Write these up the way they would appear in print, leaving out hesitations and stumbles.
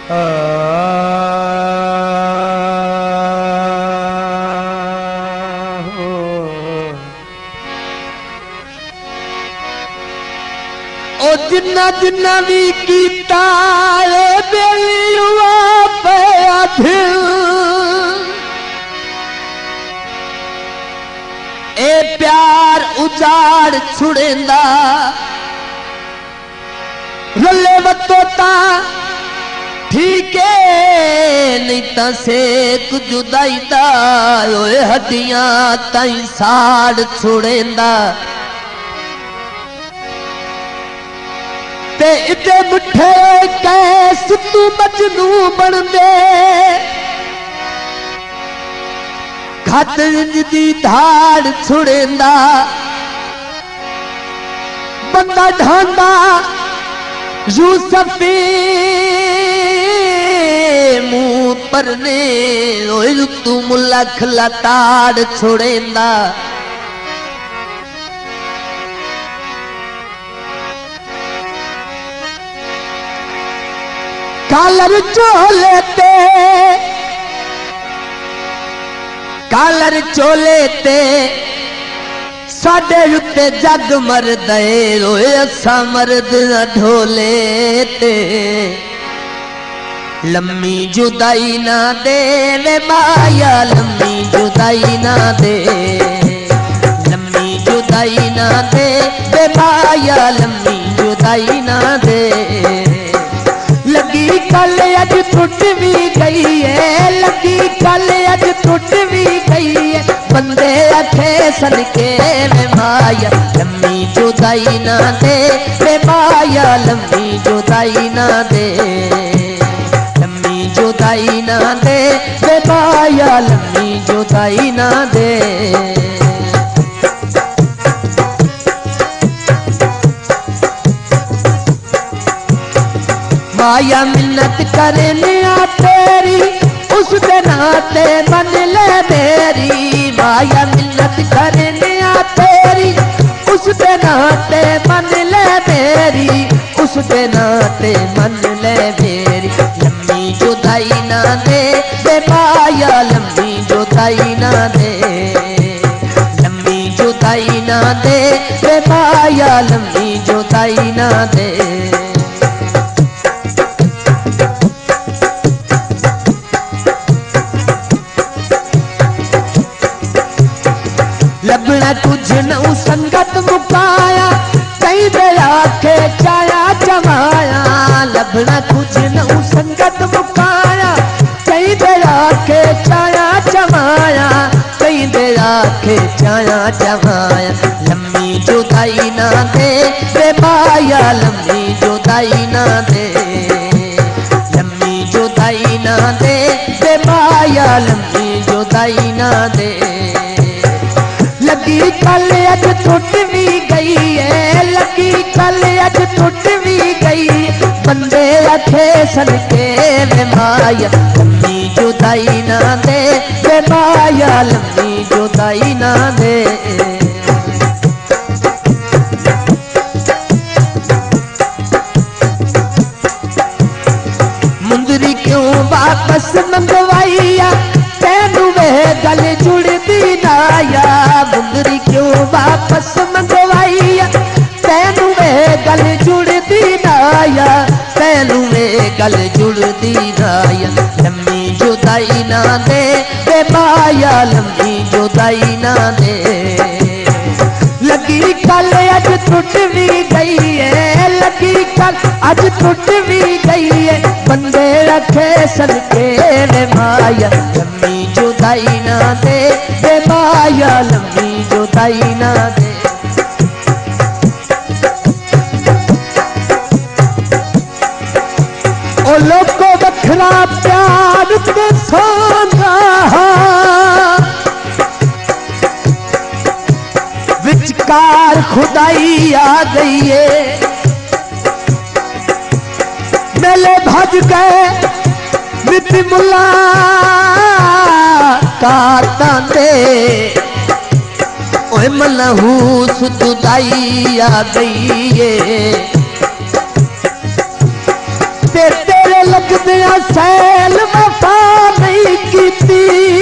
ओ जिन्ना जिन्ना भी कीता बेली हुआ पया दिल ए प्यार उजाड़ छुड़ेंदा रले वतोता ठीक है नहीं ता सेक जुदाई दा ओए हड्डियां ताई साड़ छुड़ेंदा ते इते मुठे कैस तू मजनू बन दे खत दी धाड़ छुड़ेंदा बंदा ढांदा यूसफी मुंह परने ओए तू मुलख लताड़ छुड़ेंदा कालर चोले ते साडे उत्ते जग मरद रोए असा मर्द न ढोले ते लम्मी जुदाई ना दे वे माया लम्मी जुदाई ना दे लम्मी जुदाई ना दे वे माया लम्मी जुदाई ना दे लगी कल अज टुट भी गई है लगी कल अज टुट भी गई है बंदे अखे सदके में माया लम्मी जुदाई ना दे वे माया लम्मी जुदाई ना दे लम्मी जुदाई ना दे वे माया लम्मी जुदाई ना दे माया मिन्नत करने तेरी उस नाते मन ले मेरी माया मिन्नत करने तेरी उस नाते मन ले मेरी उस नाते मन ले मेरी लम्मी जुदाई ना दे बे माया लम्मी जुदाई ना दे लम्मी जुदाई ना दे बे माया लम्मी जुदाई ना दे लगना तुझ नऊ संगत मुकाया कई दे आखे चाया जमाया लगना तुझ नऊ संगत मुकाया कई दे आखे चाया जमाया कई दे आखे चाया जमाया लम्मी जुदाई ना दे बे माया लम्मी जुदाई ना दे लम्मी जुदाई ना दे बे माया लम्मी जुदाई ना दे लगी कल अज टुट भी गई है लगी कल अज टुट भी गई बंदे अखे सदके वे माया लम्मी जुदाई ना दे वे माया लम्मी जुदाई ना दे मुंदरी क्यों वापस मंगवाइया तेनू वे गल जुड़दी नाया मुंदरी क्यों वापस मंगवाइया तेनू वे गल जुड़दी नाया तेनू वे गल जुड़दी नाया लम्मी जुदाई ना दे बे माया लम्मी जुदाई ना दे लगी कल अज टुट भी गई है लगी कल अज टुट भी गई है बंदे रखे सदके वे माया लम्मी जुदाई ना दे बे माया लम्मी जुदाई ना दे ओ लोगों बखरा प्यार के सोना विचकार खुदाई आ गई है मेले भज गए नित मुला काटा दे ओए मनहूस जुदाई आ गई है तेरे लगदिया सैल वफा नहीं कीती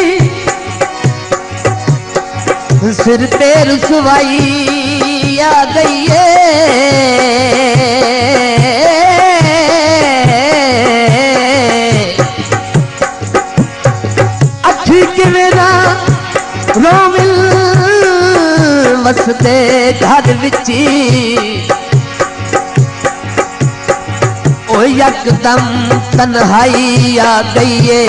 सिर ते रुसवाई आ गई है अठी किवेरा रोमिल वसते घर विची ओ यकदम तन्हाई आ गई है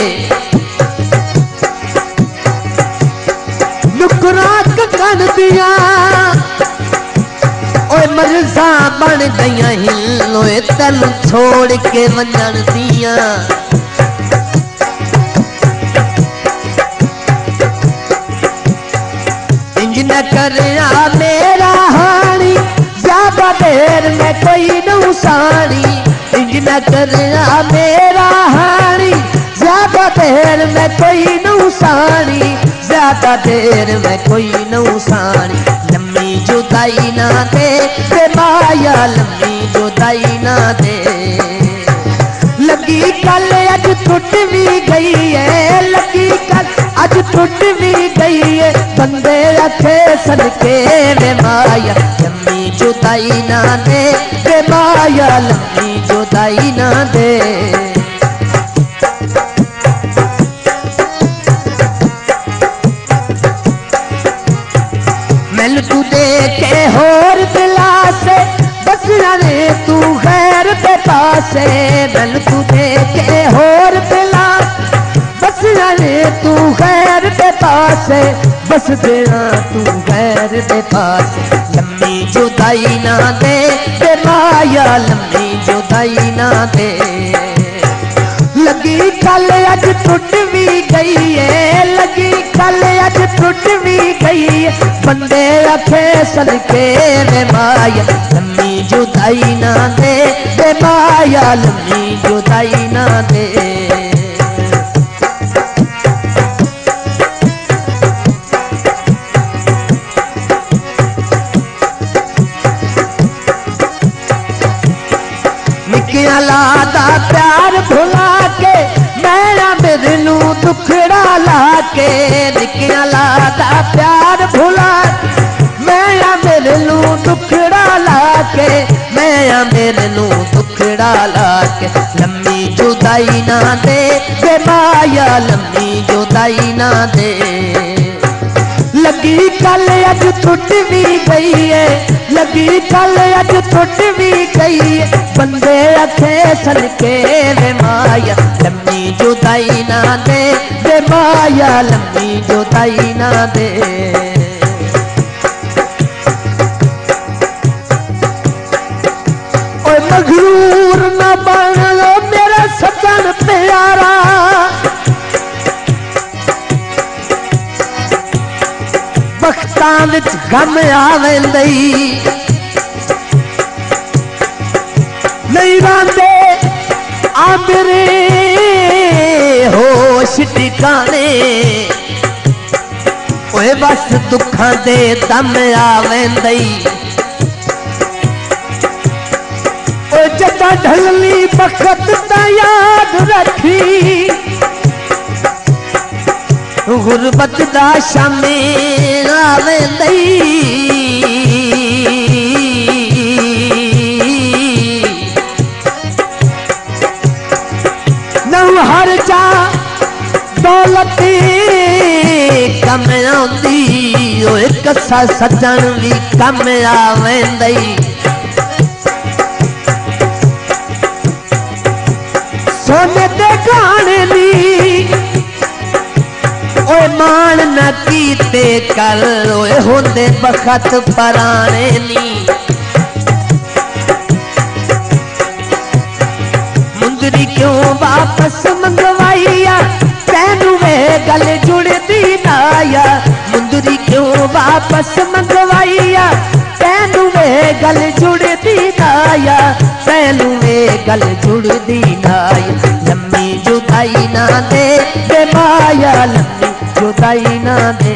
नुकरा कन दिया ओए मर्जा बन गई हिलोए तन छोड़ के वंजन दिया इंज न करया मेरा हानी ज्यादा देर में कोई न सानी इंज न करया मेरा हानी ज्यादा देर में कोई न सानी ज्यादा देर में कोई नौसानी लम्मी जुदाई ना दे माया लम्मी जुदाई ना दे लगी कल अज टूट भी गई है लगी कल अज टूट भी गई है बंदे रखे सदके वे माया लम्मी जुदाई ना दे माया लम्मी जुदाई ना दे मैल तू देखे होर दिला से बस जाने तू खैर के पासे मैल तू देखे होर दिला बस जाने तू खैर के पासे बस देना तू खैर के पास लम्मी जुदाई ना दे माया लम्मी जुदाई ना दे लगी कल अज टूट भी गई है लगी कल अज टूट भी गई है बंदे रखे सदके वे माया लम्मी जुदाई ना दे माया लम्मी जुदाई ना दे निकिया लादा प्यार भुला के मैं मेरे नू दुखड़ा ला के निकिया लादा प्यार भुला मैं मेरे नू दुखड़ा ला के मैं मेरे नू दुखड़ा ला के लम्मी जुदाई ना दे माया लम्मी जुदाई ना दे लगी कल अज टूट भी गई है लगी कल अज टूट भी गई है बंदे रखे सदके वे माया लम्मी जुदाई ना दे माया लम्मी जुदाई ना दे ओए मगरूर न बन मेरा सजन प्यारा बख्तां विच गम आवेंदई नहीं रांदे आंदरे होश ठिकाने ओए बस दुखां दे दम आवेंदई ओ जदा ढलनी बखत दा याद रखी गुरबत दा शामे आवेंदई नौ हर जा दौलत कम आउंदी ओए कसा सजन भी कम आवेंदई सोने दे गाने नी ओए मान न कीते कल ओए होंदे बखत पराने नी मुंदरी क्यों वापस मंगवाइया तैनू वे गल जुड़दी नाया मुंदरी क्यों वापस मंगवाइया तैनू वे गल जुड़दी नाया तैनू वे गल जुड़दी नाया लम्मी जुदाई ना दे माया लम्मी जुदाई ना दे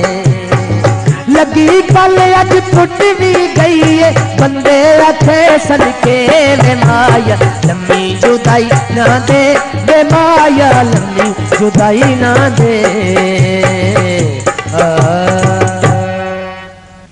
लगी कल अज टूट भी गई है बंदे रखे सदके वे माया लम्मी जुदाई जुदाई ना दे, बेमाया लम्मी जुदाई ना दे।